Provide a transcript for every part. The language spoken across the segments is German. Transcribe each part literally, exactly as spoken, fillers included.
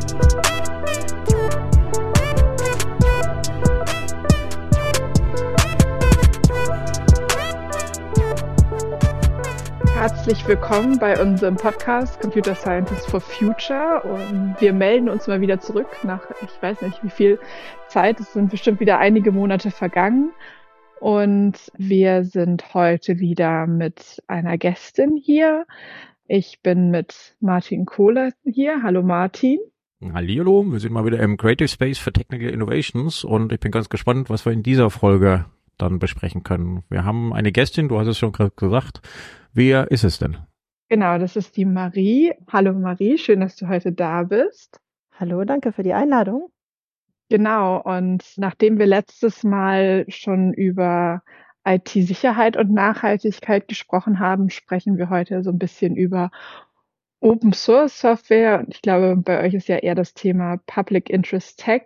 Herzlich willkommen bei unserem Podcast Computer Scientists for Future und wir melden uns mal wieder zurück nach, ich weiß nicht wie viel Zeit, es sind bestimmt wieder einige Monate vergangen und wir sind heute wieder mit einer Gästin hier. Ich bin mit Martin Kohler hier. Hallo Martin. Hallihallo, wir sind mal wieder im Creative Space for Technical Innovations und ich bin ganz gespannt, was wir in dieser Folge dann besprechen können. Wir haben eine Gästin, du hast es schon gerade gesagt. Wer ist es denn? Genau, das ist die Marie. Hallo Marie, schön, dass du heute da bist. Hallo, danke für die Einladung. Genau, und nachdem wir letztes Mal schon über I T-Sicherheit und Nachhaltigkeit gesprochen haben, sprechen wir heute so ein bisschen über Open Source Software. Und ich glaube, bei euch ist ja eher das Thema Public Interest Tech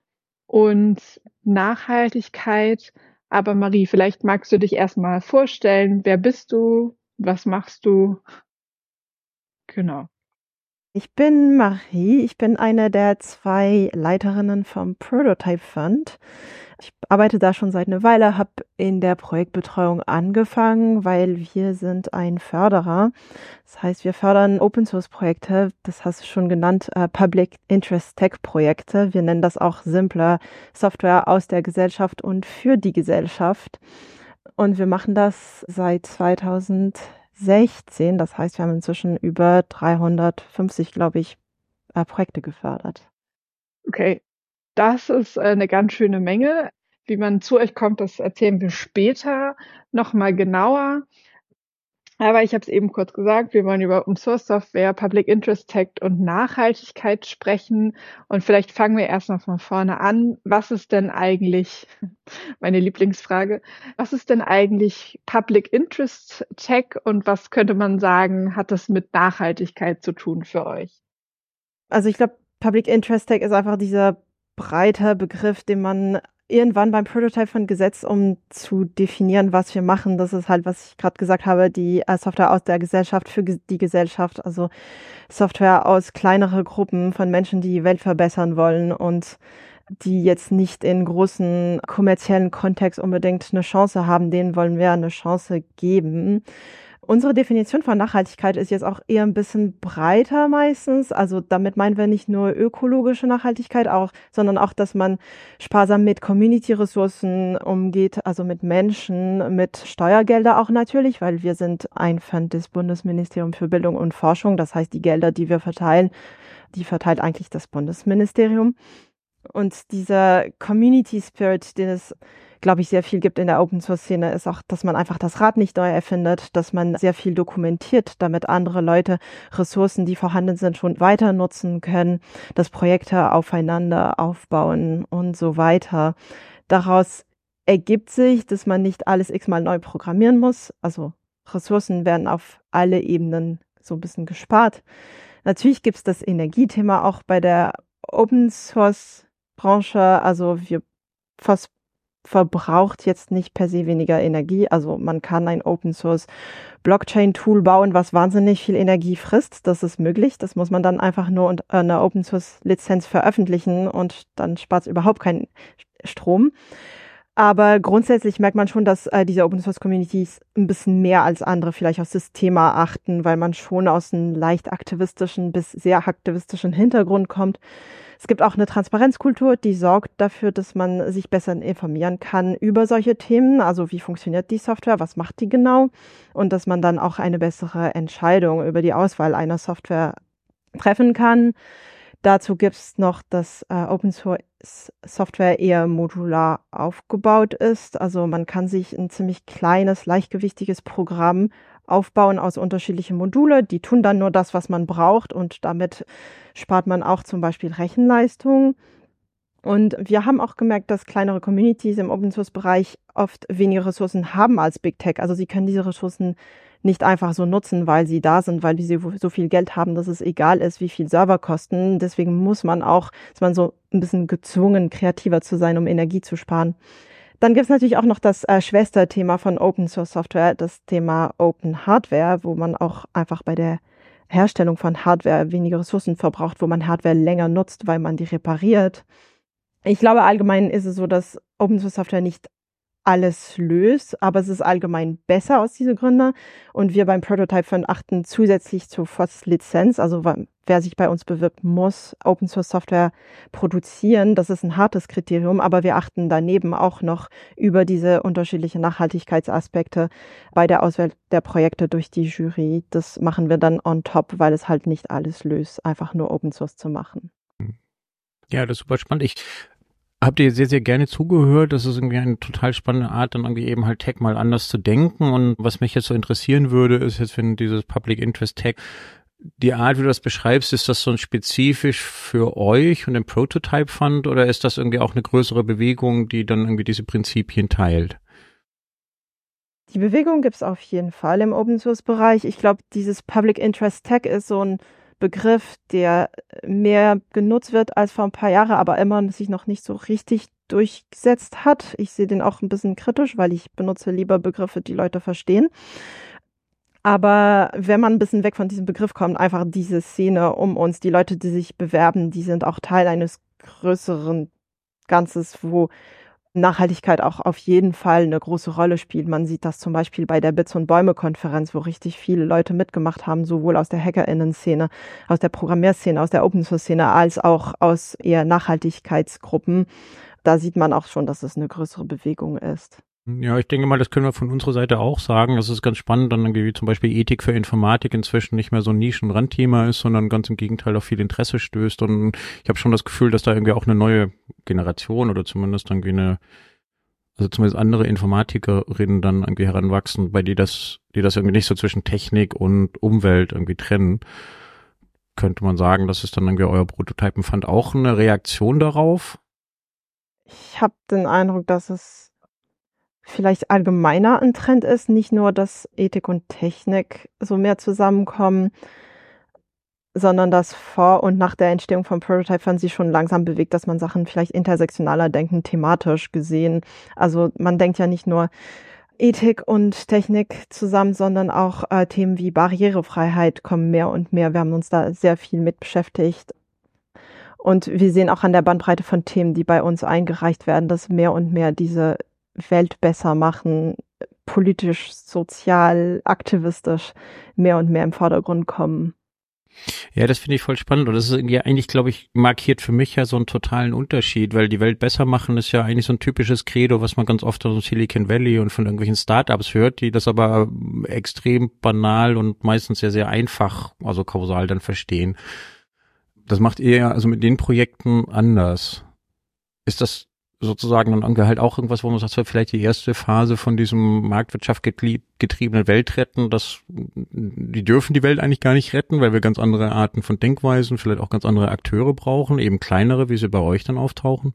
und Nachhaltigkeit. Aber Marie, vielleicht magst du dich erstmal vorstellen. Wer bist du? Was machst du? Genau. Ich bin Marie, ich bin eine der zwei Leiterinnen vom Prototype Fund. Ich arbeite da schon seit einer Weile, habe in der Projektbetreuung angefangen, weil wir sind ein Förderer. Das heißt, wir fördern Open-Source-Projekte, das hast du schon genannt, äh, Public Interest Tech-Projekte. Wir nennen das auch simpler Software aus der Gesellschaft und für die Gesellschaft. Und wir machen das seit zweitausendsechzehn. Das heißt, wir haben inzwischen über dreihundertfünfzig, glaube ich, äh, Projekte gefördert. Okay, das ist äh, eine ganz schöne Menge. Wie man zu euch kommt, das erzählen wir später nochmal genauer. Aber ich habe es eben kurz gesagt, wir wollen über Open Source Software, Public Interest Tech und Nachhaltigkeit sprechen. Und vielleicht fangen wir erstmal von vorne an. Was ist denn eigentlich, meine Lieblingsfrage, was ist denn eigentlich Public Interest Tech und was könnte man sagen, hat das mit Nachhaltigkeit zu tun für euch? Also ich glaube, Public Interest Tech ist einfach dieser breite Begriff, den man irgendwann beim Prototype Fund gesetzt, um zu definieren, was wir machen. Das ist halt, was ich gerade gesagt habe, die äh, Software aus der Gesellschaft für ge- die Gesellschaft, also Software aus kleineren Gruppen von Menschen, die die Welt verbessern wollen und die jetzt nicht in großen kommerziellen Kontext unbedingt eine Chance haben, denen wollen wir eine Chance geben. Unsere Definition von Nachhaltigkeit ist jetzt auch eher ein bisschen breiter meistens. Also damit meinen wir nicht nur ökologische Nachhaltigkeit, auch, sondern auch, dass man sparsam mit Community-Ressourcen umgeht, also mit Menschen, mit Steuergelder auch natürlich, weil wir sind ein Fund des Bundesministeriums für Bildung und Forschung. Das heißt, die Gelder, die wir verteilen, die verteilt eigentlich das Bundesministerium. Und dieser Community Spirit, den es, glaube ich, sehr viel gibt in der Open-Source-Szene, ist auch, dass man einfach das Rad nicht neu erfindet, dass man sehr viel dokumentiert, damit andere Leute Ressourcen, die vorhanden sind, schon weiter nutzen können, dass Projekte aufeinander aufbauen und so weiter. Daraus ergibt sich, dass man nicht alles x-mal neu programmieren muss. Also Ressourcen werden auf alle Ebenen so ein bisschen gespart. Natürlich gibt es das Energiethema auch bei der Open-Source-Branche. Also wir fast verbraucht jetzt nicht per se weniger Energie. Also man kann ein Open-Source-Blockchain-Tool bauen, was wahnsinnig viel Energie frisst. Das ist möglich. Das muss man dann einfach nur unter einer Open-Source-Lizenz veröffentlichen und dann spart es überhaupt keinen Strom. Aber grundsätzlich merkt man schon, dass äh, diese Open-Source-Communities ein bisschen mehr als andere vielleicht auf das Thema achten, weil man schon aus einem leicht aktivistischen bis sehr aktivistischen Hintergrund kommt. Es gibt auch eine Transparenzkultur, die sorgt dafür, dass man sich besser informieren kann über solche Themen. Also wie funktioniert die Software, was macht die genau? Und dass man dann auch eine bessere Entscheidung über die Auswahl einer Software treffen kann. Dazu gibt es noch, dass äh, Open Source Software eher modular aufgebaut ist. Also man kann sich ein ziemlich kleines, leichtgewichtiges Programm aufbauen aus unterschiedlichen Module. Die tun dann nur das, was man braucht und damit spart man auch zum Beispiel Rechenleistung. Und wir haben auch gemerkt, dass kleinere Communities im Open-Source-Bereich oft weniger Ressourcen haben als Big Tech. Also sie können diese Ressourcen nicht einfach so nutzen, weil sie da sind, weil sie so viel Geld haben, dass es egal ist, wie viel Server kosten. Deswegen muss man auch, ist man so ein bisschen gezwungen, kreativer zu sein, um Energie zu sparen. Dann gibt es natürlich auch noch das äh, Schwesterthema von Open Source Software, das Thema Open Hardware, wo man auch einfach bei der Herstellung von Hardware weniger Ressourcen verbraucht, wo man Hardware länger nutzt, weil man die repariert. Ich glaube, allgemein ist es so, dass Open Source Software nicht alles löst, aber es ist allgemein besser aus diesen Gründen. Und wir beim Prototype Fund achten zusätzlich zur F O S Lizenz, also wer sich bei uns bewirbt, muss Open Source Software produzieren. Das ist ein hartes Kriterium, aber wir achten daneben auch noch über diese unterschiedlichen Nachhaltigkeitsaspekte bei der Auswahl der Projekte durch die Jury. Das machen wir dann on top, weil es halt nicht alles löst, einfach nur Open Source zu machen. Ja, das ist super spannend. Ich habe dir sehr, sehr gerne zugehört. Das ist irgendwie eine total spannende Art, dann irgendwie eben halt Tech mal anders zu denken. Und was mich jetzt so interessieren würde, ist jetzt, wenn dieses Public Interest Tech, die Art, wie du das beschreibst, ist das so spezifisch für euch und den Prototype Fund oder ist das irgendwie auch eine größere Bewegung, die dann irgendwie diese Prinzipien teilt? Die Bewegung gibt es auf jeden Fall im Open Source Bereich. Ich glaube, dieses Public Interest Tech ist so ein Begriff, der mehr genutzt wird als vor ein paar Jahren, aber immer sich noch nicht so richtig durchgesetzt hat. Ich sehe den auch ein bisschen kritisch, weil ich benutze lieber Begriffe, die Leute verstehen. Aber wenn man ein bisschen weg von diesem Begriff kommt, einfach diese Szene um uns, die Leute, die sich bewerben, die sind auch Teil eines größeren Ganzes, wo Nachhaltigkeit auch auf jeden Fall eine große Rolle spielt. Man sieht das zum Beispiel bei der Bits- und Bäume-Konferenz, wo richtig viele Leute mitgemacht haben, sowohl aus der HackerInnen-Szene, aus der Programmierszene, aus der Open-Source-Szene, als auch aus eher Nachhaltigkeitsgruppen. Da sieht man auch schon, dass es eine größere Bewegung ist. Ja, ich denke mal, das können wir von unserer Seite auch sagen. Das ist ganz spannend, dann irgendwie zum Beispiel Ethik für Informatik inzwischen nicht mehr so ein Nischen-Randthema ist, sondern ganz im Gegenteil auf viel Interesse stößt. Und ich habe schon das Gefühl, dass da irgendwie auch eine neue Generation oder zumindest irgendwie eine, also zumindest andere Informatikerinnen dann irgendwie heranwachsen, bei die das, die das irgendwie nicht so zwischen Technik und Umwelt irgendwie trennen. Könnte man sagen, das ist dann irgendwie euer Prototypen-Fund auch eine Reaktion darauf? Ich habe den Eindruck, dass es vielleicht allgemeiner ein Trend ist, nicht nur, dass Ethik und Technik so mehr zusammenkommen, sondern dass vor und nach der Entstehung von Prototype Fund sich schon langsam bewegt, dass man Sachen vielleicht intersektionaler denken, thematisch gesehen. Also man denkt ja nicht nur Ethik und Technik zusammen, sondern auch äh, Themen wie Barrierefreiheit kommen mehr und mehr. Wir haben uns da sehr viel mit beschäftigt. Und wir sehen auch an der Bandbreite von Themen, die bei uns eingereicht werden, dass mehr und mehr diese Welt besser machen, politisch, sozial, aktivistisch mehr und mehr im Vordergrund kommen. Ja, das finde ich voll spannend und das ist irgendwie eigentlich, glaube ich, markiert für mich ja so einen totalen Unterschied, weil die Welt besser machen ist ja eigentlich so ein typisches Credo, was man ganz oft aus Silicon Valley und von irgendwelchen Startups hört, die das aber extrem banal und meistens sehr, sehr einfach, also kausal dann verstehen. Das macht ihr ja also mit den Projekten anders. Ist das sozusagen dann halt auch irgendwas, wo man sagt, vielleicht die erste Phase von diesem Marktwirtschaft getriebenen Welt retten, dass die dürfen die Welt eigentlich gar nicht retten, weil wir ganz andere Arten von Denkweisen, vielleicht auch ganz andere Akteure brauchen, eben kleinere, wie sie bei euch dann auftauchen?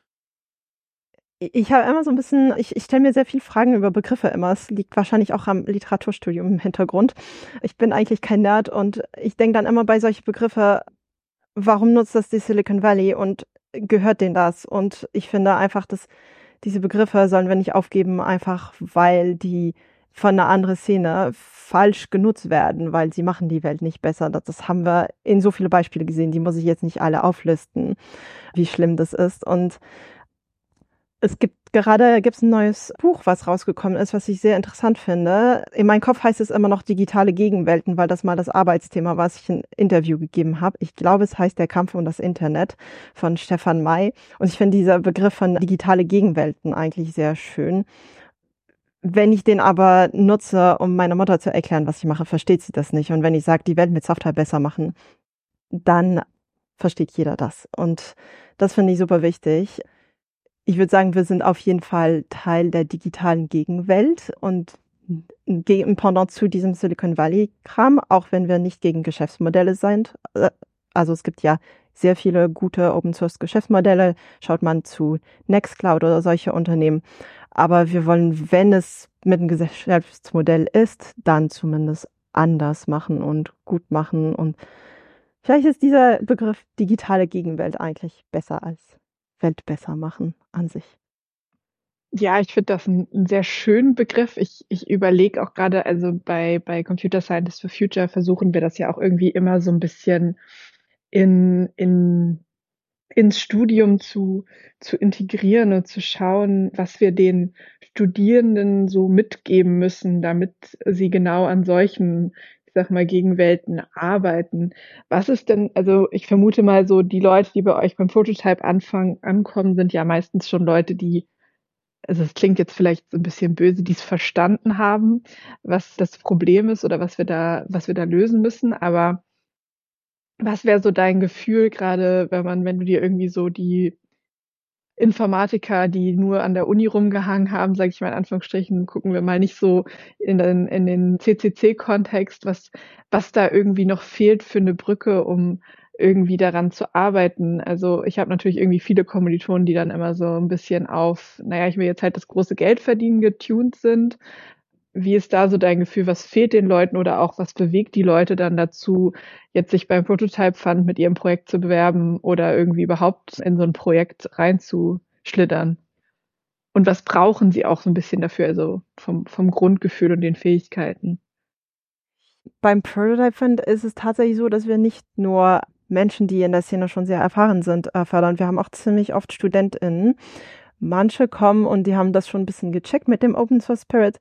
Ich habe immer so ein bisschen, ich, ich stelle mir sehr viele Fragen über Begriffe immer. Es liegt wahrscheinlich auch am Literaturstudium im Hintergrund. Ich bin eigentlich kein Nerd und ich denke dann immer bei solchen Begriffen, warum nutzt das die Silicon Valley und gehört denen das? Und ich finde einfach, dass diese Begriffe sollen wir nicht aufgeben, einfach weil die von einer anderen Szene falsch genutzt werden, weil sie machen die Welt nicht besser. Das, das haben wir in so viele Beispiele gesehen, die muss ich jetzt nicht alle auflisten, wie schlimm das ist. Und es gibt gerade gibt's ein neues Buch, was rausgekommen ist, was ich sehr interessant finde. In meinem Kopf heißt es immer noch digitale Gegenwelten, weil das mal das Arbeitsthema war, was ich ein Interview gegeben habe. Ich glaube, es heißt Der Kampf um das Internet von Stefan May. Und ich finde dieser Begriff von digitale Gegenwelten eigentlich sehr schön. Wenn ich den aber nutze, um meiner Mutter zu erklären, was ich mache, versteht sie das nicht. Und wenn ich sage, die Welt mit Software besser machen, dann versteht jeder das. Und das finde ich super wichtig. Ich würde sagen, wir sind auf jeden Fall Teil der digitalen Gegenwelt und ein Pendant zu diesem Silicon Valley-Kram, auch wenn wir nicht gegen Geschäftsmodelle sind. Also es gibt ja sehr viele gute Open-Source-Geschäftsmodelle. Schaut man zu Nextcloud oder solche Unternehmen. Aber wir wollen, wenn es mit einem Geschäftsmodell ist, dann zumindest anders machen und gut machen. Und vielleicht ist dieser Begriff digitale Gegenwelt eigentlich besser als Welt besser machen an sich. Ja, ich finde das einen 'n sehr schönen Begriff. Ich ich überlege auch gerade, also bei bei Computer Scientists for Future versuchen wir das ja auch irgendwie immer so ein bisschen in in ins Studium zu zu integrieren und zu schauen, was wir den Studierenden so mitgeben müssen, damit sie genau an solchen, ich sage mal, Gegenwelten arbeiten. Was ist denn, also, ich vermute mal so, die Leute, die bei euch beim Prototype anfangen ankommen, sind ja meistens schon Leute, die, also, es klingt jetzt vielleicht so 'n bisschen böse, die's verstanden haben, was das Problem ist oder was wir da was wir da lösen müssen. Aber was wäre so dein Gefühl grade, wenn man wenn du dir irgendwie so die Informatiker, die nur an der Uni rumgehangen haben, sage ich mal in Anführungsstrichen, gucken wir mal nicht so in den in den C C C-Kontext, was was da irgendwie noch fehlt für 'ne Brücke, um irgendwie daran zu arbeiten. Also, ich habe natürlich irgendwie viele Kommilitonen, die dann immer so 'n bisschen auf: „Na ja, ich will jetzt halt das große Geld verdienen" getuned sind. Wie ist da so dein Gefühl? Was fehlt den Leuten oder auch was bewegt die Leute dann dazu, jetzt sich beim Prototype Fund mit ihrem Projekt zu bewerben oder irgendwie überhaupt in so 'n Projekt reinzuschlittern? Und was brauchen sie auch so 'n bisschen dafür, also vom vom Grundgefühl und den Fähigkeiten? Beim Prototype Fund ist es tatsächlich so, dass wir nicht nur Menschen, die in der Szene schon sehr erfahren sind, äh, fördern. Wir haben auch ziemlich oft StudentInnen. Manche kommen und die haben das schon 'n bisschen gecheckt mit dem Open Source Spirit.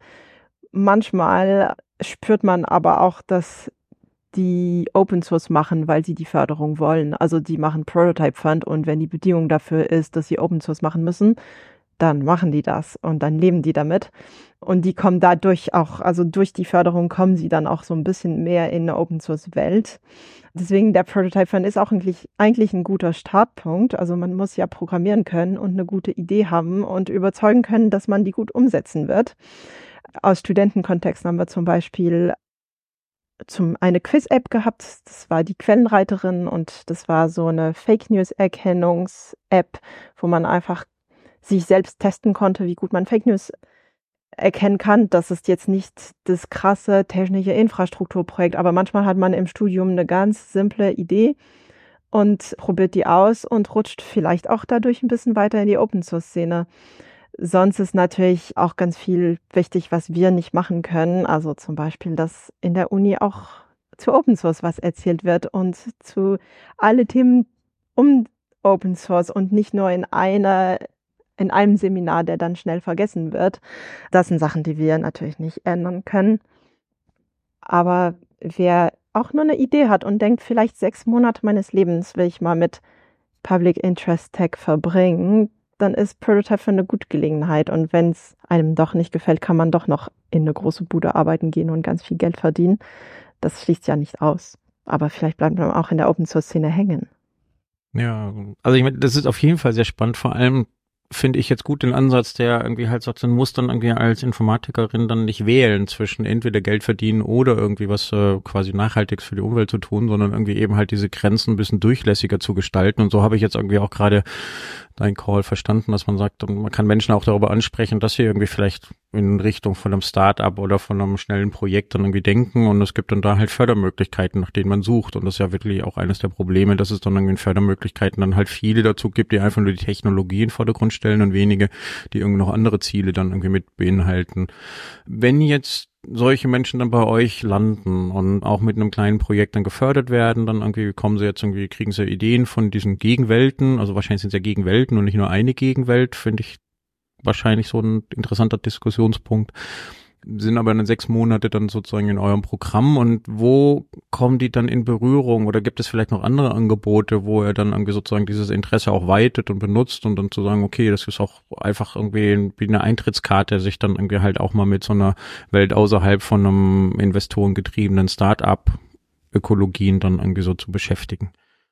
Manchmal spürt man aber auch, dass die Open Source machen, weil sie die Förderung wollen. Also, die machen Prototype Fund und wenn die Bedingung dafür ist, dass sie Open Source machen müssen, dann machen die das und dann leben die damit. Und die kommen dadurch auch, also durch die Förderung kommen sie dann auch so 'n bisschen mehr in 'ne Open Source Welt. Deswegen der Prototype Fund ist auch eigentlich eigentlich 'n guter Startpunkt. Also, man muss ja programmieren können und 'ne gute Idee haben und überzeugen können, dass man die gut umsetzen wird. Aus Studentenkontexten haben wir zum Beispiel zum eine Quiz-App gehabt. Das war die Quellenreiterin und das war so 'ne Fake-News-Erkennungs-App, wo man einfach sich selbst testen konnte, wie gut man Fake News erkennen kann. Das ist jetzt nicht das krasse technische Infrastrukturprojekt, aber manchmal hat man im Studium 'ne ganz simple Idee und probiert die aus und rutscht vielleicht auch dadurch 'n bisschen weiter in die Open-Source-Szene. Sonst ist natürlich auch ganz viel wichtig, was wir nicht machen können. Also, zum Beispiel, dass in der Uni auch zu Open Source was erzählt wird und zu alle Themen um Open Source und nicht nur in einer in einem Seminar, der dann schnell vergessen wird. Das sind Sachen, die wir natürlich nicht ändern können. Aber wer auch nur 'ne Idee hat und denkt: „Vielleicht sechs Monate meines Lebens will ich mal mit Public Interest Tech verbringen", dann ist Prototype Fund 'ne gute Gelegenheit. Und wenn's einem doch nicht gefällt, kann man doch noch in 'ne große Bude arbeiten gehen und ganz viel Geld verdienen. Das schließt ja nicht aus. Aber vielleicht bleibt man auch in der Open Source Szene hängen. Ja, also ich meine, das ist auf jeden Fall sehr spannend. Vor allem finde ich jetzt gut den Ansatz, der irgendwie halt sagt, man muss dann irgendwie als Informatikerin dann nicht wählen zwischen entweder Geld verdienen oder irgendwie was äh, quasi Nachhaltiges für die Umwelt zu tun, sondern irgendwie eben halt diese Grenzen ein bisschen durchlässiger zu gestalten. Und so habe ich jetzt irgendwie auch gerade dein Call verstanden, dass man sagt, man kann Menschen auch darüber ansprechen, dass sie irgendwie vielleicht in Richtung von einem Start-up oder von einem schnellen Projekt dann irgendwie denken, und es gibt dann da halt Fördermöglichkeiten, nach denen man sucht, und das ist ja wirklich auch eines der Probleme, dass es dann irgendwie in Fördermöglichkeiten dann halt viele dazu gibt, die einfach nur die Technologie in den Vordergrund stellen und wenige, die irgendwie noch andere Ziele dann irgendwie mit beinhalten. Wenn jetzt solche Menschen dann bei euch landen und auch mit einem kleinen Projekt dann gefördert werden, dann irgendwie kommen sie jetzt irgendwie, kriegen sie Ideen von diesen Gegenwelten, also wahrscheinlich sind es ja Gegenwelten und nicht nur eine Gegenwelt, finde ich wahrscheinlich so ein interessanter Diskussionspunkt, sind aber dann sechs Monate dann sozusagen in eurem Programm, und wo kommen die dann in Berührung, oder gibt es vielleicht noch andere Angebote, wo ihr dann irgendwie sozusagen dieses Interesse auch weitet und benutzt, und dann zu sagen, okay, das ist auch einfach irgendwie wie eine Eintrittskarte, sich dann irgendwie halt auch mal mit so einer Welt außerhalb von einem investorengetriebenen Start-up-Ökologien dann irgendwie so zu beschäftigen?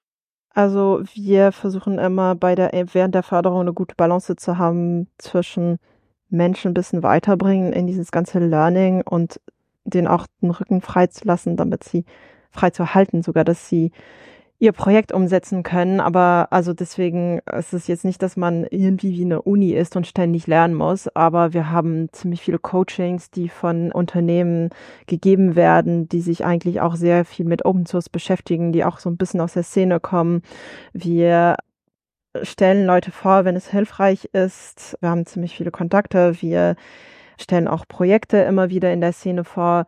Also wir versuchen immer bei der während der Förderung eine gute Balance zu haben zwischen Menschen ein bisschen weiterbringen in dieses ganze Learning und denen auch den Rücken frei zu lassen, damit sie frei zu halten, sogar, dass sie ihr Projekt umsetzen können. Aber also deswegen ist es jetzt nicht, dass man irgendwie wie eine Uni ist und ständig lernen muss, aber wir haben ziemlich viele Coachings, die von Unternehmen gegeben werden, die sich eigentlich auch sehr viel mit Open Source beschäftigen, die auch so ein bisschen aus der Szene kommen. Wir stellen Leute vor, wenn es hilfreich ist. Wir haben ziemlich viele Kontakte. Wir stellen auch Projekte immer wieder in der Szene vor.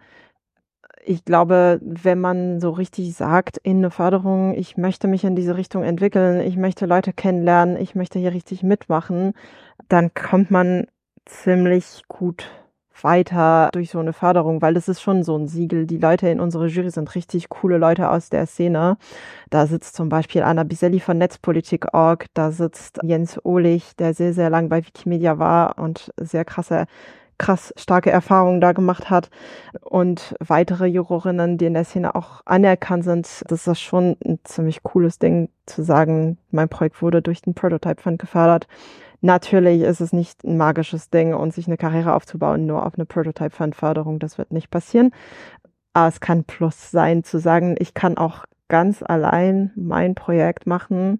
Ich glaube, wenn man so richtig sagt in eine Förderung, ich möchte mich in diese Richtung entwickeln, ich möchte Leute kennenlernen, ich möchte hier richtig mitmachen, dann kommt man ziemlich gut weiter durch so eine Förderung, weil das ist schon so ein Siegel. Die Leute in unserer Jury sind richtig coole Leute aus der Szene. Da sitzt zum Beispiel Anna Biselli von Netzpolitik Punkt org, da sitzt Jens Ohlich, der sehr, sehr lang bei Wikimedia war und sehr krasse krass starke Erfahrungen da gemacht hat und weitere Jurorinnen, die in der Szene auch anerkannt sind. Das ist schon ein ziemlich cooles Ding zu sagen, mein Projekt wurde durch den Prototype Fund gefördert. Natürlich ist es nicht ein magisches Ding und sich eine Karriere aufzubauen nur auf eine Prototype Fund Förderung, das wird nicht passieren. Aber es kann Plus sein zu sagen, ich kann auch ganz allein mein Projekt machen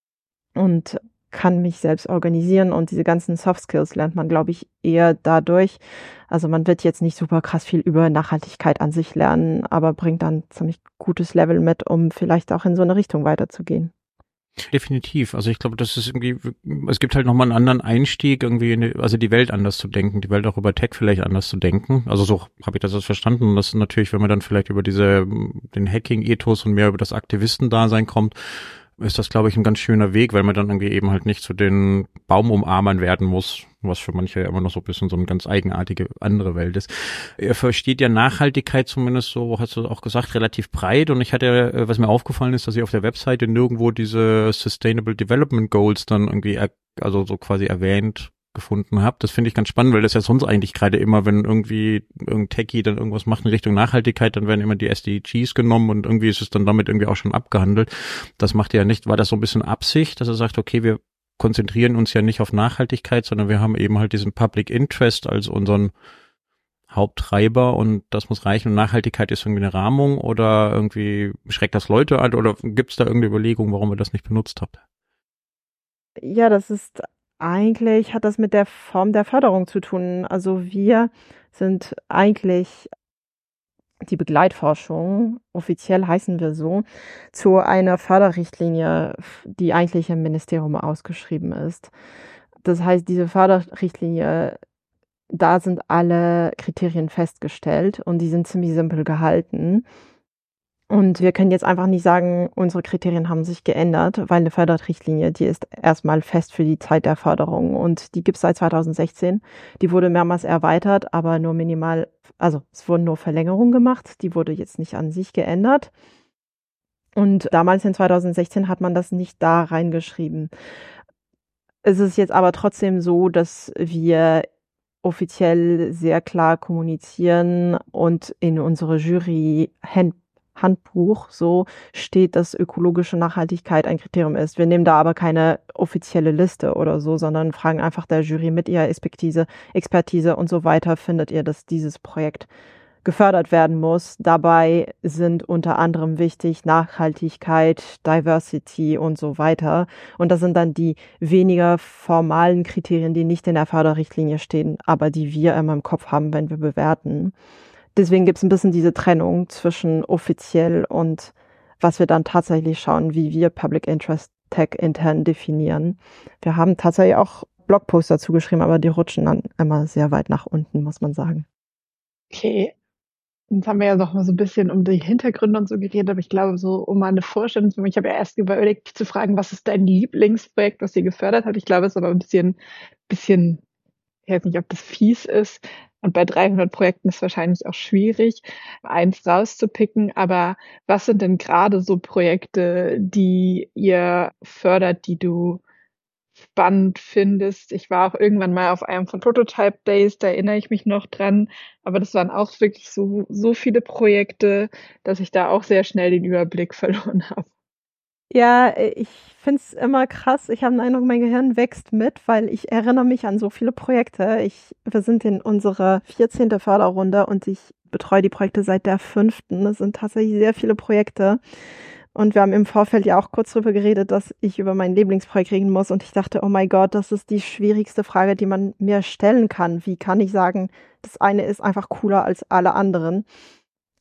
und kann mich selbst organisieren und diese ganzen Soft Skills lernt man, glaube ich, eher dadurch. Also man wird jetzt nicht super krass viel über Nachhaltigkeit an sich lernen, aber bringt dann ziemlich gutes Level mit, um vielleicht auch in so eine Richtung weiterzugehen. Definitiv. Also ich glaube, das ist irgendwie, es gibt halt nochmal einen anderen Einstieg, irgendwie, in die, also die Welt anders zu denken, die Welt auch über Tech vielleicht anders zu denken. Also so habe ich das jetzt verstanden. Und das ist natürlich, wenn man dann vielleicht über diese, den Hacking-Ethos und mehr über das Aktivistendasein kommt, ist das, glaube ich, ein ganz schöner Weg, weil man dann irgendwie eben halt nicht zu den Baumumarmern werden muss, was für manche ja immer noch so ein bisschen so eine ganz eigenartige andere Welt ist. Er versteht ja Nachhaltigkeit zumindest so, hast du auch gesagt, relativ breit. Und ich hatte, was mir aufgefallen ist, dass ihr auf der Webseite nirgendwo diese Sustainable Development Goals dann irgendwie, also so quasi erwähnt gefunden habe. Das finde ich ganz spannend, weil das ja sonst eigentlich gerade immer, wenn irgendwie irgendein Techie dann irgendwas macht in Richtung Nachhaltigkeit, dann werden immer die S D Gs genommen und irgendwie ist es dann damit irgendwie auch schon abgehandelt. Das macht er ja nicht. War das so ein bisschen Absicht, dass er sagt, okay, wir konzentrieren uns ja nicht auf Nachhaltigkeit, sondern wir haben eben halt diesen Public Interest als unseren Haupttreiber und das muss reichen und Nachhaltigkeit ist irgendwie eine Rahmung oder irgendwie schreckt das Leute an oder gibt es da irgendeine Überlegung, warum ihr das nicht benutzt habt? Ja, das ist eigentlich hat das mit der Form der Förderung zu tun. Also wir sind eigentlich die Begleitforschung, offiziell heißen wir so, zu einer Förderrichtlinie, die eigentlich im Ministerium ausgeschrieben ist. Das heißt, diese Förderrichtlinie, da sind alle Kriterien festgestellt und die sind ziemlich simpel gehalten. Und wir können jetzt einfach nicht sagen, unsere Kriterien haben sich geändert, weil eine Förderrichtlinie, die ist erstmal fest für die Zeit der Förderung und die gibt es seit zweitausendsechzehn. Die wurde mehrmals erweitert, aber nur minimal, also es wurden nur Verlängerungen gemacht, die wurde jetzt nicht an sich geändert. Und damals in zweitausendsechzehn hat man das nicht da reingeschrieben. Es ist jetzt aber trotzdem so, dass wir offiziell sehr klar kommunizieren und in unsere Jury Hand Handbuch so steht, dass ökologische Nachhaltigkeit ein Kriterium ist. Wir nehmen da aber keine offizielle Liste oder so, sondern fragen einfach der Jury mit ihrer Expertise, Expertise und so weiter, findet ihr, dass dieses Projekt gefördert werden muss. Dabei sind unter anderem wichtig Nachhaltigkeit, Diversity und so weiter. Und das sind dann die weniger formalen Kriterien, die nicht in der Förderrichtlinie stehen, aber die wir immer im Kopf haben, wenn wir bewerten. Deswegen gibt es ein bisschen diese Trennung zwischen offiziell und was wir dann tatsächlich schauen, wie wir Public Interest Tech intern definieren. Wir haben tatsächlich auch Blogposts dazu geschrieben, aber die rutschen dann immer sehr weit nach unten, muss man sagen. Okay, jetzt haben wir ja noch mal so ein bisschen um die Hintergründe und so geredet, aber ich glaube, so um mal eine Vorstellung zu machen, ich habe ja erst überlegt zu fragen, was ist dein Lieblingsprojekt, was ihr gefördert habt. Ich glaube, es ist aber ein bisschen, bisschen, ich weiß nicht, ob das fies ist. Und bei dreihundert Projekten ist es wahrscheinlich auch schwierig, eins rauszupicken. Aber was sind denn gerade so Projekte, die ihr fördert, die du spannend findest? Ich war auch irgendwann mal auf einem von Prototype Days, da erinnere ich mich noch dran. Aber das waren auch wirklich so, so viele Projekte, dass ich da auch sehr schnell den Überblick verloren habe. Ja, ich finde es immer krass. Ich habe den Eindruck, mein Gehirn wächst mit, weil ich erinnere mich an so viele Projekte. Ich, wir sind in unserer vierzehnten Förderrunde und ich betreue die Projekte seit der fünften. Das sind tatsächlich sehr viele Projekte. Und wir haben im Vorfeld ja auch kurz darüber geredet, dass ich über mein Lieblingsprojekt reden muss. Und ich dachte, oh mein Gott, das ist die schwierigste Frage, die man mir stellen kann. Wie kann ich sagen, das eine ist einfach cooler als alle anderen?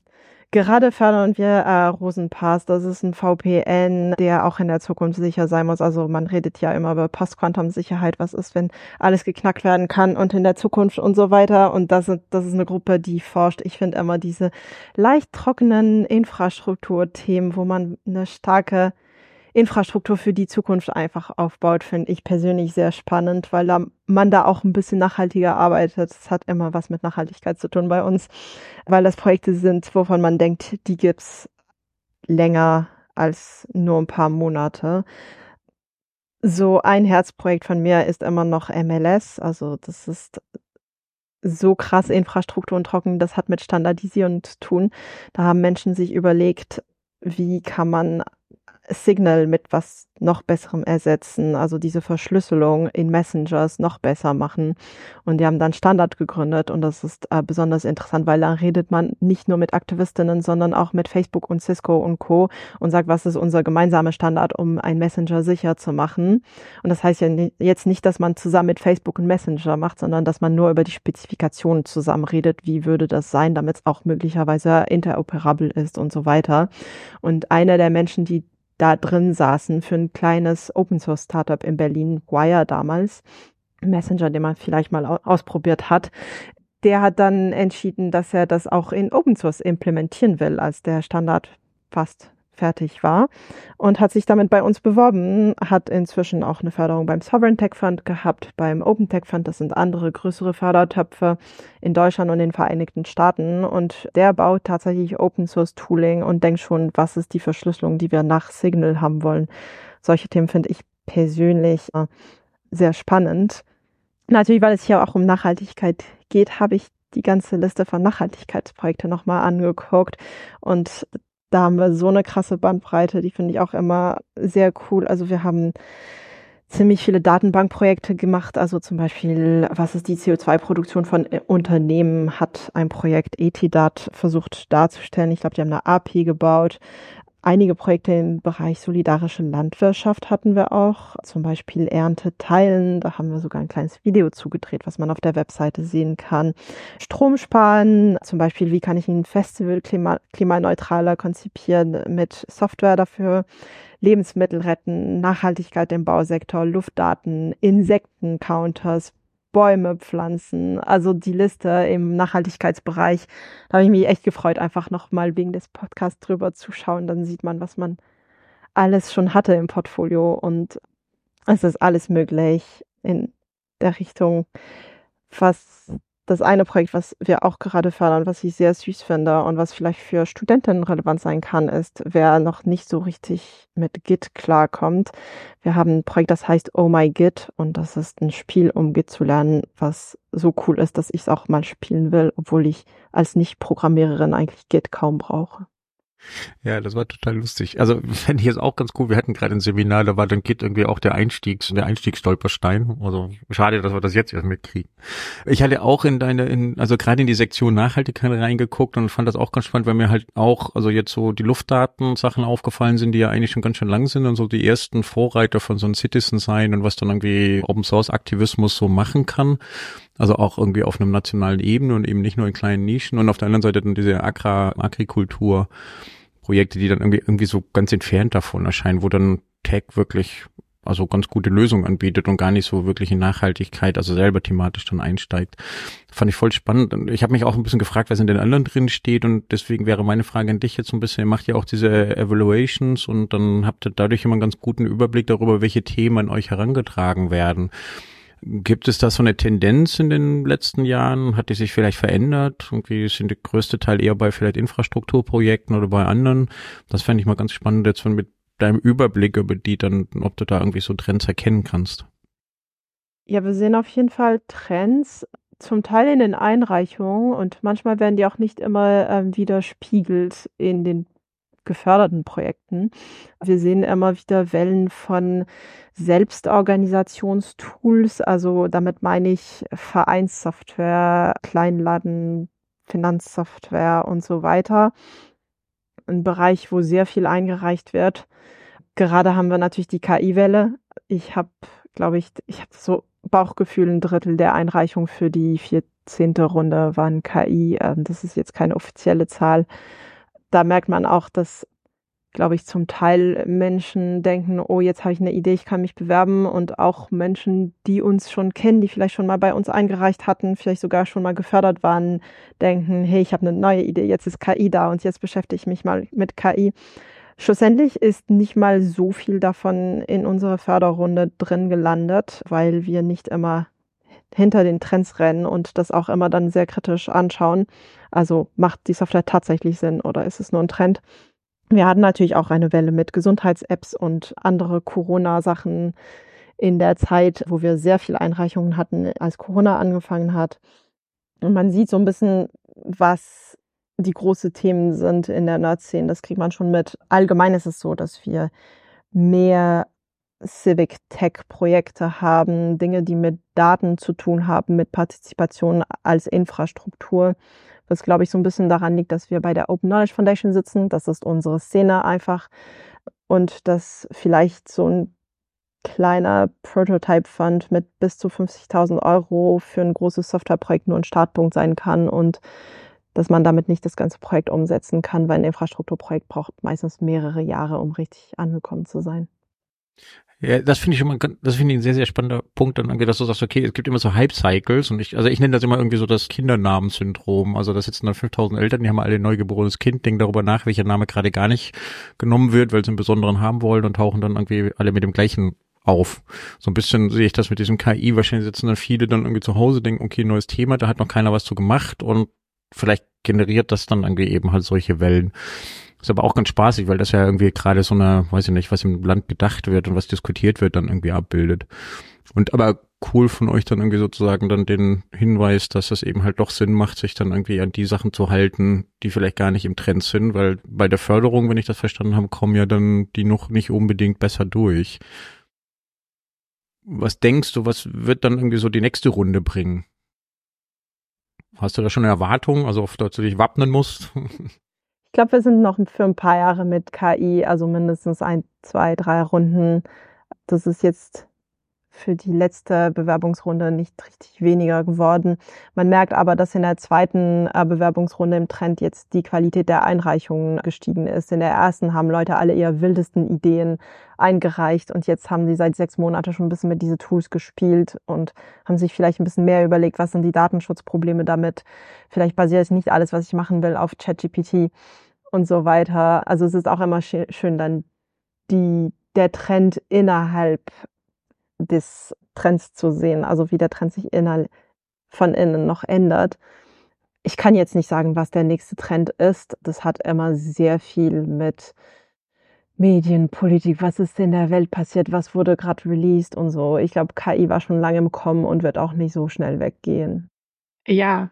Gerade fördern wir äh, Rosenpass. Das ist ein V P N, der auch in der Zukunft sicher sein muss. Also man redet ja immer über Post-Quantum-Sicherheit. Was ist, wenn alles geknackt werden kann und in der Zukunft und so weiter. Und das, das ist eine Gruppe, die forscht. Ich finde immer diese leicht trockenen Infrastrukturthemen, wo man eine starke Infrastruktur für die Zukunft einfach aufbaut, finde ich persönlich sehr spannend, weil da, man da auch ein bisschen nachhaltiger arbeitet. Das hat immer was mit Nachhaltigkeit zu tun bei uns, weil das Projekte sind, wovon man denkt, die gibt's länger als nur ein paar Monate. So ein Herzprojekt von mir ist immer noch M L S, also das ist so krass Infrastruktur und trocken, das hat mit Standardisieren zu tun. Da haben Menschen sich überlegt, wie kann man Signal mit was noch Besserem ersetzen, also diese Verschlüsselung in Messengers noch besser machen. Und die haben dann Standard gegründet und das ist äh, besonders interessant, weil da redet man nicht nur mit Aktivistinnen, sondern auch mit Facebook und Cisco und Co. und sagt, was ist unser gemeinsamer Standard, um ein Messenger sicher zu machen. Und das heißt ja jetzt nicht, dass man zusammen mit Facebook einen Messenger macht, sondern dass man nur über die Spezifikationen zusammen redet, wie würde das sein, damit es auch möglicherweise interoperabel ist und so weiter. Und einer der Menschen, die da drin saßen für ein kleines Open-Source-Startup in Berlin, Wire damals, Messenger, den man vielleicht mal ausprobiert hat, der hat dann entschieden, dass er das auch in Open-Source implementieren will, als der Standard fast fertig war und hat sich damit bei uns beworben, hat inzwischen auch eine Förderung beim Sovereign Tech Fund gehabt, beim Open Tech Fund, das sind andere größere Fördertöpfe in Deutschland und den Vereinigten Staaten und der baut tatsächlich Open Source Tooling und denkt schon, was ist die Verschlüsselung, die wir nach Signal haben wollen. Solche Themen finde ich persönlich äh, sehr spannend. Natürlich, weil es hier auch um Nachhaltigkeit geht, habe ich die ganze Liste von Nachhaltigkeitsprojekten nochmal angeguckt und da haben wir so eine krasse Bandbreite, die finde ich auch immer sehr cool. Also wir haben ziemlich viele Datenbankprojekte gemacht. Also zum Beispiel, was ist die C O zwei Produktion von Unternehmen, hat ein Projekt Etidat versucht darzustellen. Ich glaube, die haben eine A P I gebaut. Einige Projekte im Bereich solidarische Landwirtschaft hatten wir auch, zum Beispiel Ernte teilen, da haben wir sogar ein kleines Video zugedreht, was man auf der Webseite sehen kann. Strom sparen, zum Beispiel, wie kann ich ein Festival klima- klimaneutraler konzipieren mit Software dafür, Lebensmittel retten, Nachhaltigkeit im Bausektor, Luftdaten, Insektencounters, Bäume pflanzen, also die Liste im Nachhaltigkeitsbereich. Da habe ich mich echt gefreut, einfach nochmal wegen des Podcasts drüber zu schauen. Dann sieht man, was man alles schon hatte im Portfolio und es ist alles möglich in der Richtung, was das eine Projekt, was wir auch gerade fördern, was ich sehr süß finde und was vielleicht für Studentinnen relevant sein kann, ist, wer noch nicht so richtig mit Git klarkommt. Wir haben ein Projekt, das heißt Oh My Git und das ist ein Spiel, um Git zu lernen, was so cool ist, dass ich es auch mal spielen will, obwohl ich als Nicht-Programmiererin eigentlich Git kaum brauche. Ja, das war total lustig. Also fände ich jetzt auch ganz cool. Wir hatten gerade ein Seminar, da war dann Git irgendwie auch der Einstiegs, der Einstiegsstolperstein. Also schade, dass wir das jetzt erst mitkriegen. Ich hatte auch in deine, in, also gerade in die Sektion Nachhaltigkeit reingeguckt und fand das auch ganz spannend, weil mir halt auch, also jetzt so die Luftdaten-Sachen aufgefallen sind, die ja eigentlich schon ganz schön lang sind und so die ersten Vorreiter von so einem Citizen sein und was dann irgendwie Open Source Aktivismus so machen kann. Also auch irgendwie auf einem nationalen Ebene und eben nicht nur in kleinen Nischen und auf der anderen Seite dann diese Agrar, Agrikultur Projekte, die dann irgendwie irgendwie so ganz entfernt davon erscheinen, wo dann Tech wirklich also ganz gute Lösungen anbietet und gar nicht so wirklich in Nachhaltigkeit, also selber thematisch dann einsteigt. Fand ich voll spannend. Und ich habe mich auch ein bisschen gefragt, was in den anderen drin steht und deswegen wäre meine Frage an dich jetzt so ein bisschen, ihr macht ja auch diese Evaluations und dann habt ihr dadurch immer einen ganz guten Überblick darüber, welche Themen an euch herangetragen werden. Gibt es da so eine Tendenz in den letzten Jahren? Hat die sich vielleicht verändert? Irgendwie sind der größte Teil eher bei vielleicht Infrastrukturprojekten oder bei anderen? Das fände ich mal ganz spannend jetzt mit deinem Überblick über die dann, ob du da irgendwie so Trends erkennen kannst. Ja, wir sehen auf jeden Fall Trends, zum Teil in den Einreichungen und manchmal werden die auch nicht immer ähm, widerspiegelt in den geförderten Projekten. Wir sehen immer wieder Wellen von Selbstorganisationstools, also damit meine ich Vereinssoftware, Kleinladen, Finanzsoftware und so weiter. Ein Bereich, wo sehr viel eingereicht wird. Gerade haben wir natürlich die K I-Welle. Ich habe, glaube ich, ich habe so Bauchgefühl, ein Drittel der Einreichungen für die vierzehnte Runde waren K I. Das ist jetzt keine offizielle Zahl. da merkt man auch, dass, glaube ich, zum Teil Menschen denken, oh, jetzt habe ich eine Idee, ich kann mich bewerben, und auch Menschen, die uns schon kennen, die vielleicht schon mal bei uns eingereicht hatten, vielleicht sogar schon mal gefördert waren, denken, hey, ich habe eine neue Idee, jetzt ist K I da und jetzt beschäftige ich mich mal mit K I. Schlussendlich ist nicht mal so viel davon in unserer Förderrunde drin gelandet, weil wir nicht immer hinter den Trends rennen und das auch immer dann sehr kritisch anschauen. Also macht die Software tatsächlich Sinn oder ist es nur ein Trend? Wir hatten natürlich auch eine Welle mit Gesundheits-Apps und andere Corona-Sachen in der Zeit, wo wir sehr viele Einreichungen hatten, als Corona angefangen hat. Und man sieht so ein bisschen, was die großen Themen sind in der Nerd-Szene. Das kriegt man schon mit. Allgemein ist es so, dass wir mehr Civic Tech-Projekte haben, Dinge, die mit Daten zu tun haben, mit Partizipation als Infrastruktur. Was, glaube ich, so ein bisschen daran liegt, dass wir bei der Open Knowledge Foundation sitzen. Das ist unsere Szene einfach. Und dass vielleicht so ein kleiner Prototype-Fund mit bis zu fünfzigtausend Euro für ein großes Softwareprojekt nur ein Startpunkt sein kann und dass man damit nicht das ganze Projekt umsetzen kann, weil ein Infrastrukturprojekt braucht meistens mehrere Jahre, um richtig angekommen zu sein. Ja, das finde ich immer, das finde ich ein sehr, sehr spannender Punkt, dann irgendwie, dass du sagst, okay, es gibt immer so Hype-Cycles und ich, also ich nenne das immer irgendwie so das Kindernamensyndrom. Also da sitzen dann fünftausend Eltern, die haben alle ein neugeborenes Kind, denken darüber nach, welcher Name gerade gar nicht genommen wird, weil sie einen besonderen haben wollen und tauchen dann irgendwie alle mit dem gleichen auf. So ein bisschen sehe ich das mit diesem K I. Wahrscheinlich sitzen dann viele dann irgendwie zu Hause, denken, okay, neues Thema, da hat noch keiner was zu gemacht und vielleicht generiert das dann irgendwie eben halt solche Wellen. Ist aber auch ganz spaßig, weil das ja irgendwie gerade so eine, weiß ich nicht, was im Land gedacht wird und was diskutiert wird, dann irgendwie abbildet. Und aber cool von euch dann irgendwie sozusagen dann den Hinweis, dass es eben halt doch Sinn macht, sich dann irgendwie an die Sachen zu halten, die vielleicht gar nicht im Trend sind, weil bei der Förderung, wenn ich das verstanden habe, kommen ja dann die noch nicht unbedingt besser durch. Was denkst du, was wird dann irgendwie so die nächste Runde bringen? Hast du da schon eine Erwartung, also auf das du dich wappnen musst? Ich glaube, wir sind noch für ein paar Jahre mit K I, also mindestens ein, zwei, drei Runden. Das ist jetzt für die letzte Bewerbungsrunde nicht richtig weniger geworden. Man merkt aber, dass in der zweiten Bewerbungsrunde im Trend jetzt die Qualität der Einreichungen gestiegen ist. In der ersten haben Leute alle ihre wildesten Ideen eingereicht und jetzt haben sie seit sechs Monaten schon ein bisschen mit diesen Tools gespielt und haben sich vielleicht ein bisschen mehr überlegt, was sind die Datenschutzprobleme damit. Vielleicht basiert nicht alles, was ich machen will, auf ChatGPT und so weiter. Also es ist auch immer schön, dann die, der Trend innerhalb des Trends zu sehen, also wie der Trend sich innerhalb von innen noch ändert. Ich kann jetzt nicht sagen, was der nächste Trend ist. Das hat immer sehr viel mit Medien, Politik, was ist in der Welt passiert, was wurde gerade released und so. Ich glaube, K I war schon lange im Kommen und wird auch nicht so schnell weggehen. Ja,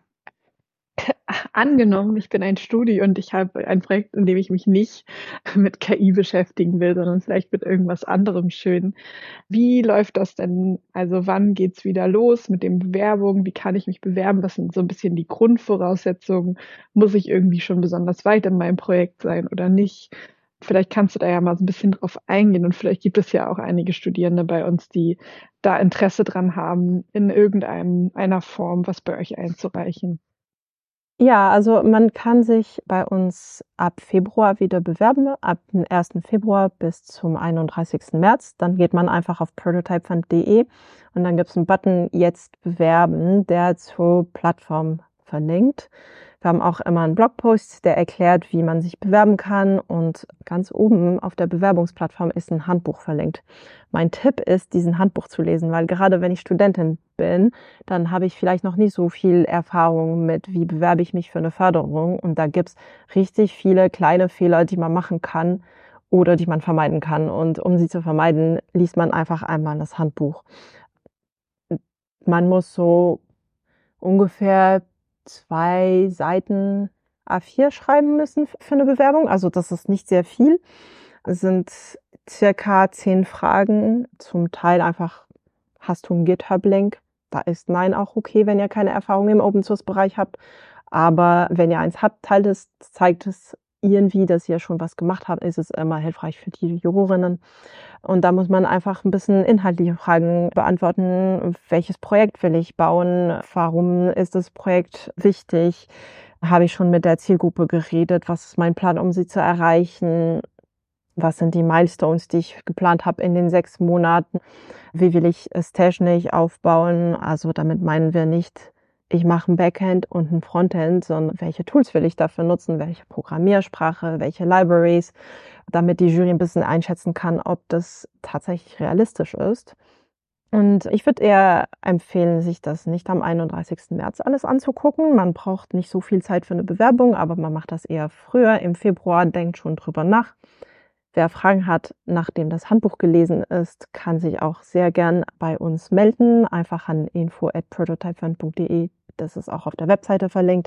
angenommen, ich bin ein Studi und ich habe ein Projekt, in dem ich mich nicht mit K I beschäftigen will, sondern vielleicht mit irgendwas anderem schön. Wie läuft das denn? Also wann geht's wieder los mit den Bewerbungen? Wie kann ich mich bewerben? Was sind so ein bisschen die Grundvoraussetzungen? Muss ich irgendwie schon besonders weit in meinem Projekt sein oder nicht? Vielleicht kannst du da ja mal so ein bisschen drauf eingehen und vielleicht gibt es ja auch einige Studierende bei uns, die da Interesse dran haben, in irgendeiner Form was bei euch einzureichen. Ja, also man kann sich bei uns ab Februar wieder bewerben, ab dem ersten Februar bis zum einunddreißigsten März. Dann geht man einfach auf prototypefund punkt de und dann gibt es einen Button Jetzt bewerben, der zur Plattform verlinkt. Wir haben auch immer einen Blogpost, der erklärt, wie man sich bewerben kann und ganz oben auf der Bewerbungsplattform ist ein Handbuch verlinkt. Mein Tipp ist, diesen Handbuch zu lesen, weil gerade wenn ich Studentin bin, dann habe ich vielleicht noch nicht so viel Erfahrung mit, wie bewerbe ich mich für eine Förderung und da gibt's richtig viele kleine Fehler, die man machen kann oder die man vermeiden kann und um sie zu vermeiden, liest man einfach einmal das Handbuch. Man muss so ungefähr zwei Seiten A vier schreiben müssen für eine Bewerbung. Also das ist nicht sehr viel. Es sind circa zehn Fragen. Zum Teil einfach, hast du einen GitHub-Link? Da ist Nein auch okay, wenn ihr keine Erfahrung im Open-Source-Bereich habt. Aber wenn ihr eins habt, teilt es, zeigt es irgendwie, dass ihr schon was gemacht habt, ist es immer hilfreich für die Jurorinnen. Und da muss man einfach ein bisschen inhaltliche Fragen beantworten. Welches Projekt will ich bauen? Warum ist das Projekt wichtig? habe ich schon mit der Zielgruppe geredet, was ist mein Plan, um sie zu erreichen, was sind die Milestones, die ich geplant habe in den sechs Monaten, wie will ich es technisch aufbauen, also damit meinen wir nicht, ich mache ein Backend und ein Frontend, sondern welche Tools will ich dafür nutzen, welche Programmiersprache, welche Libraries, damit die Jury ein bisschen einschätzen kann, ob das tatsächlich realistisch ist. Und ich würde eher empfehlen, sich das nicht am einunddreißigsten März alles anzugucken. Man braucht nicht so viel Zeit für eine Bewerbung, aber man macht das eher früher, im Februar, denkt schon drüber nach. Wer Fragen hat, nachdem das Handbuch gelesen ist, kann sich auch sehr gern bei uns melden. Einfach an info at prototypefund punkt de. Das ist auch auf der Webseite verlinkt.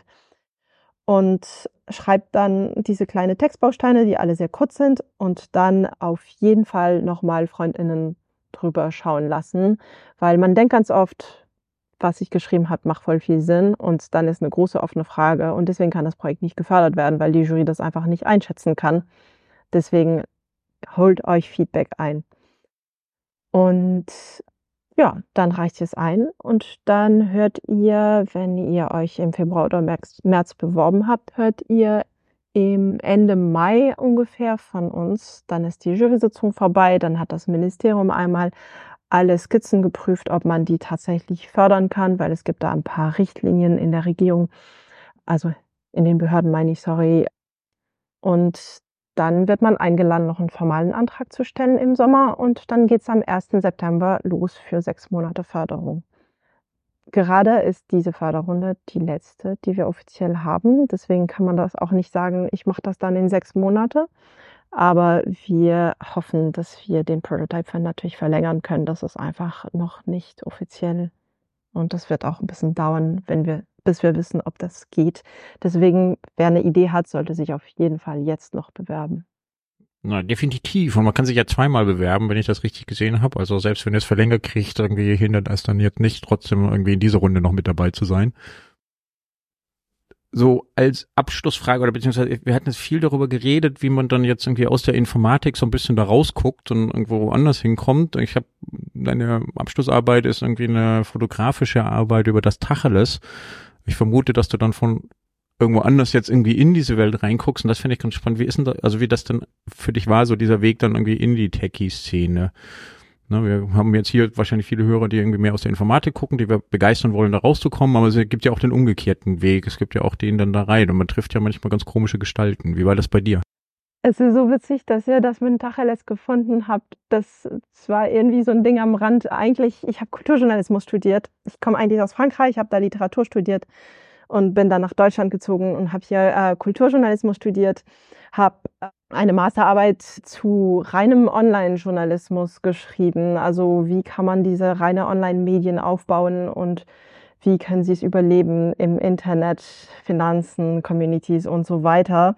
Und schreibt dann diese kleine Textbausteine, die alle sehr kurz sind, und dann auf jeden Fall nochmal FreundInnen drüber schauen lassen, weil man denkt ganz oft, was ich geschrieben habe, macht voll viel Sinn, und dann ist eine große offene Frage, und deswegen kann das Projekt nicht gefördert werden, weil die Jury das einfach nicht einschätzen kann. Deswegen holt euch Feedback ein. Und ja, dann reicht es ein, und dann hört ihr, wenn ihr euch im Februar oder März beworben habt, hört ihr im Ende Mai ungefähr von uns. Dann ist die Jury-Sitzung vorbei, dann hat das Ministerium einmal alle Skizzen geprüft, ob man die tatsächlich fördern kann, weil es gibt da ein paar Richtlinien in der Regierung, also in den Behörden meine ich, sorry. Und dann wird man eingeladen, noch einen formalen Antrag zu stellen im Sommer, und dann geht es am ersten September los für sechs Monate Förderung. Gerade ist diese Förderrunde die letzte, die wir offiziell haben. Deswegen kann man das auch nicht sagen, ich mache das dann in sechs Monate. Aber wir hoffen, dass wir den Prototype Fund natürlich verlängern können. Das ist einfach noch nicht offiziell. Und das wird auch ein bisschen dauern, wenn wir, bis wir wissen, ob das geht. Deswegen, wer eine Idee hat, sollte sich auf jeden Fall jetzt noch bewerben. Na, definitiv. Und man kann sich ja zweimal bewerben, wenn ich das richtig gesehen habe. Also selbst wenn ihr es verlängert kriegt, irgendwie hindert es dann jetzt nicht, trotzdem irgendwie in dieser Runde noch mit dabei zu sein. So als Abschlussfrage, oder beziehungsweise wir hatten jetzt viel darüber geredet, wie man dann jetzt irgendwie aus der Informatik so ein bisschen da rausguckt und irgendwo anders hinkommt. Ich habe, deine Abschlussarbeit ist irgendwie eine fotografische Arbeit über das Tacheles. Ich vermute, dass du dann von irgendwo anders jetzt irgendwie in diese Welt reinguckst, und das finde ich ganz spannend. Wie ist denn da, also wie das denn für dich war, so dieser Weg dann irgendwie in die Techie-Szene? Ne, wir haben jetzt hier wahrscheinlich viele Hörer, die irgendwie mehr aus der Informatik gucken, die wir begeistern wollen, da rauszukommen, aber es gibt ja auch den umgekehrten Weg. Es gibt ja auch den dann da rein, und man trifft ja manchmal ganz komische Gestalten. Wie war das bei dir? Es ist so witzig, dass ihr das mit Tacheles gefunden habt. Das war irgendwie so ein Ding am Rand. Eigentlich, ich habe Kulturjournalismus studiert. Ich komme eigentlich aus Frankreich, habe da Literatur studiert und bin dann nach Deutschland gezogen und habe hier äh, Kulturjournalismus studiert, habe eine Masterarbeit zu reinem Online-Journalismus geschrieben. Also wie kann man diese reine Online-Medien aufbauen und wie können sie es überleben im Internet, Finanzen, Communities und so weiter.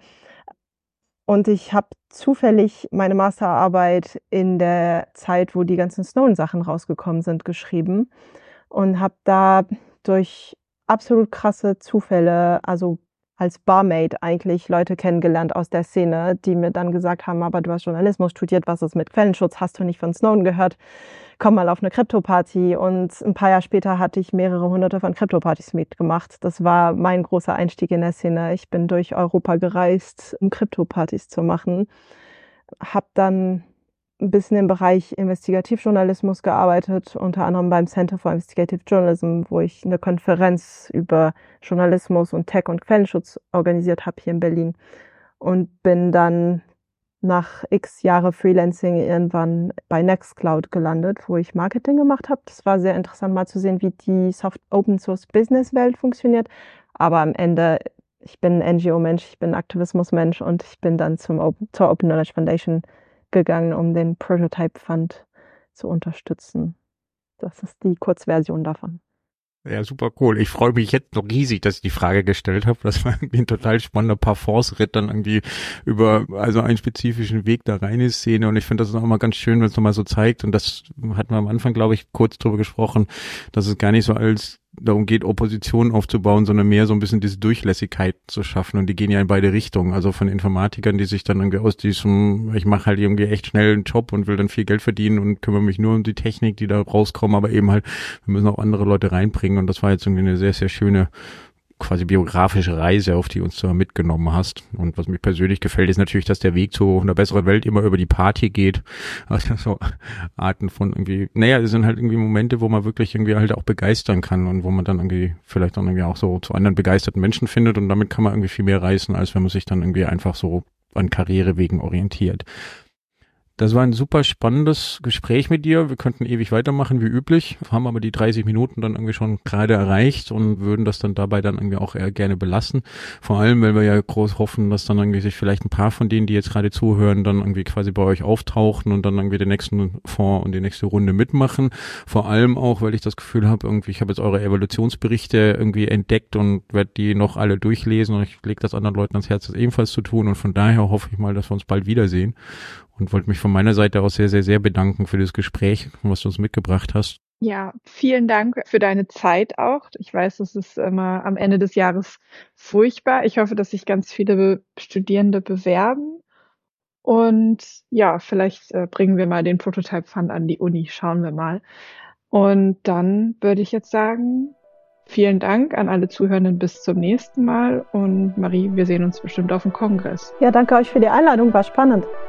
Und ich habe zufällig meine Masterarbeit in der Zeit, wo die ganzen Snowden-Sachen rausgekommen sind, geschrieben und habe da durch absolut krasse Zufälle, also als Barmaid eigentlich Leute kennengelernt aus der Szene, die mir dann gesagt haben, aber du hast Journalismus studiert, was ist mit Quellenschutz, hast du nicht von Snowden gehört? Komm mal auf eine Krypto-Party. Und ein paar Jahre später hatte ich mehrere hunderte von Krypto-Partys mitgemacht. Das war mein großer Einstieg in der Szene. Ich bin durch Europa gereist, um Krypto-Partys zu machen. Hab dann ein bisschen im Bereich Investigativjournalismus gearbeitet, unter anderem beim Center for Investigative Journalism, wo ich eine Konferenz über Journalismus und Tech und Quellenschutz organisiert habe hier in Berlin, und bin dann nach x Jahre Freelancing irgendwann bei Nextcloud gelandet, wo ich Marketing gemacht habe. Das war sehr interessant, mal zu sehen, wie die Soft-Open-Source-Business-Welt funktioniert. Aber am Ende, ich bin ein N G O-Mensch, ich bin ein Aktivismus-Mensch, und ich bin dann zum Open, zur Open Knowledge Foundation gegangen, um den Prototype Fund zu unterstützen. Das ist die Kurzversion davon. Ja, super cool. Ich freue mich jetzt noch riesig, dass ich die Frage gestellt habe. Das war irgendwie ein total spannender Parforce-Ritt dann irgendwie über also einen spezifischen Weg da rein in die Szene. Und ich finde, das ist auch mal ganz schön, wenn es nochmal so zeigt. Und das hatten wir am Anfang, glaube ich, kurz drüber gesprochen, dass es gar nicht so als darum geht, Opposition aufzubauen, sondern mehr so ein bisschen diese Durchlässigkeit zu schaffen. Und die gehen ja in beide Richtungen. Also von Informatikern, die sich dann irgendwie aus diesem, ich mache halt irgendwie echt schnell einen Job und will dann viel Geld verdienen und kümmere mich nur um die Technik, die da rauskommen, aber eben halt, wir müssen auch andere Leute reinbringen. Und das war jetzt irgendwie eine sehr, sehr schöne quasi biografische Reise, auf die uns da mitgenommen hast. Und was mir persönlich gefällt, ist natürlich, dass der Weg zu einer besseren Welt immer über die Party geht. Also so Arten von irgendwie, naja, es sind halt irgendwie Momente, wo man wirklich irgendwie halt auch begeistern kann und wo man dann irgendwie vielleicht dann irgendwie auch so zu anderen begeisterten Menschen findet und damit kann man irgendwie viel mehr reißen, als wenn man sich dann irgendwie einfach so an Karrierewegen orientiert. Das war ein super spannendes Gespräch mit dir. Wir könnten ewig weitermachen wie üblich, haben aber die dreißig Minuten dann irgendwie schon gerade erreicht und würden das dann dabei dann irgendwie auch eher gerne belassen. Vor allem, weil wir ja groß hoffen, dass dann irgendwie sich vielleicht ein paar von denen, die jetzt gerade zuhören, dann irgendwie quasi bei euch auftauchen und dann irgendwie den nächsten Fonds und die nächste Runde mitmachen. Vor allem auch, weil ich das Gefühl habe, irgendwie, ich habe jetzt eure Evolutionsberichte irgendwie entdeckt und werde die noch alle durchlesen und ich lege das anderen Leuten ans Herz, das ebenfalls zu tun und von daher hoffe ich mal, dass wir uns bald wiedersehen. Und wollte mich von meiner Seite aus sehr, sehr, sehr bedanken für das Gespräch, was du uns mitgebracht hast. Ja, vielen Dank für deine Zeit auch. Ich weiß, es ist immer am Ende des Jahres furchtbar. Ich hoffe, dass sich ganz viele Studierende bewerben. Und ja, vielleicht äh, bringen wir mal den Prototype Fund an die Uni. Schauen wir mal. Und dann würde ich jetzt sagen, vielen Dank an alle Zuhörenden bis zum nächsten Mal. Und Marie, wir sehen uns bestimmt auf dem Kongress. Ja, danke euch für die Einladung. War spannend.